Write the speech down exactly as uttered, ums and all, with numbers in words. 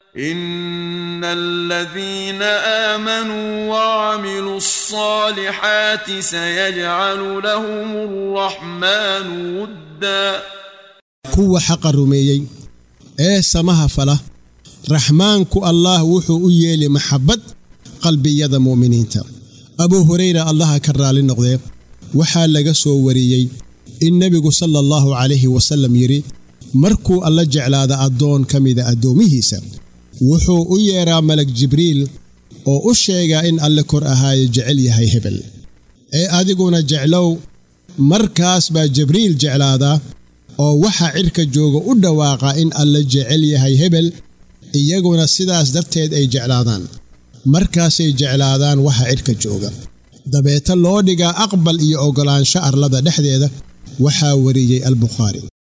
إن الذين آمنوا وعملوا الصالحات سيجعل لهم الرحمن ودا كو حق الرميي إيه سماها فلا رحمانك الله وحو يلي محبت قلبي يد مؤمنين تا أبو هريرة الله كرر للنقضي وحال لقصو وريي النبي صلى الله عليه وسلم يري مركو الله جعل هذا أدون كميدا أدوميه سا وحو يرى ملك جبريل oo u sheega in alle kor ahaay jecel yahay hebel ee adiguna jeclow markaas ba jibriil jeclaada oo waxa cirka jooga u dhawaaqa in alle jecel yahay hebel iyaguna sidaas darteed ay jeclaadaan markaas ay jeclaadaan waxa cirka jooga dabeeta loo dhiga aqbal iyo ogolaansho arlada dhexdeeda waxa wariyay al-Bukhari